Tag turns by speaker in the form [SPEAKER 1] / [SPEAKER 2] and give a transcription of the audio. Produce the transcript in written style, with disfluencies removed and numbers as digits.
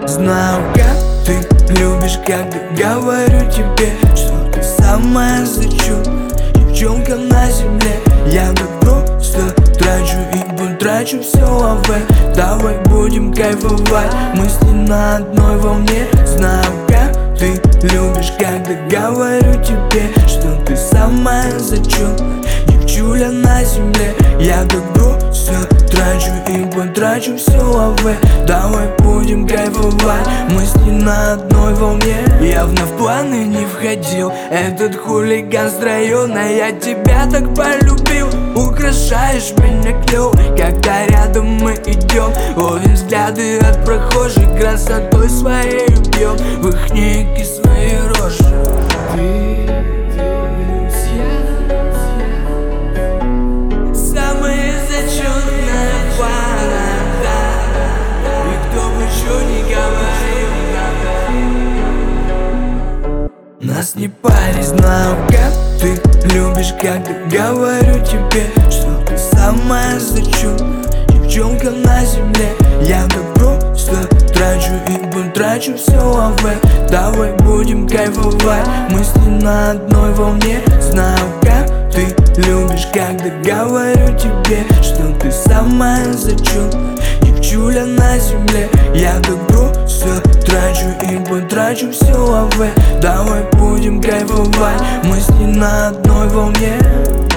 [SPEAKER 1] знаю, как ты любишь, когда говорю тебе, что ты самая зачетная девчонка на земле. Я так просто трачу и потрачу все лаве. Давай будем кайфовать, мысли на одной волне. Знаю, как ты любишь, когда говорю тебе, что ты самая зачетная девчуля на земле. Я так просто трачу и потрачу все лаве. Давай будем кайфовать, мысли на одной волне. Явно в планы не входил этот хулиган с района. Я тебя так полюбил, украшаешь меня клёв. Когда рядом мы идем, ловим взгляды от прохожих, красотой своей бьем в их ники свои рожи. Самые зачетные пара, и кто бы что ни говорил, нас не парит. Знаю, как ты любишь, когда говорю тебе, что ты самая зачетная девчонка на земле. Я так просто трачу и потрачу все лаве. Давай будем кайфовать, мысли на одной волне. Знаю, как ты любишь, когда говорю тебе, что ты самая зачетная девчуля на земле. Я так просто трачу и потрачу все лаве. Давай будем кайфовать, мысли на одной волне.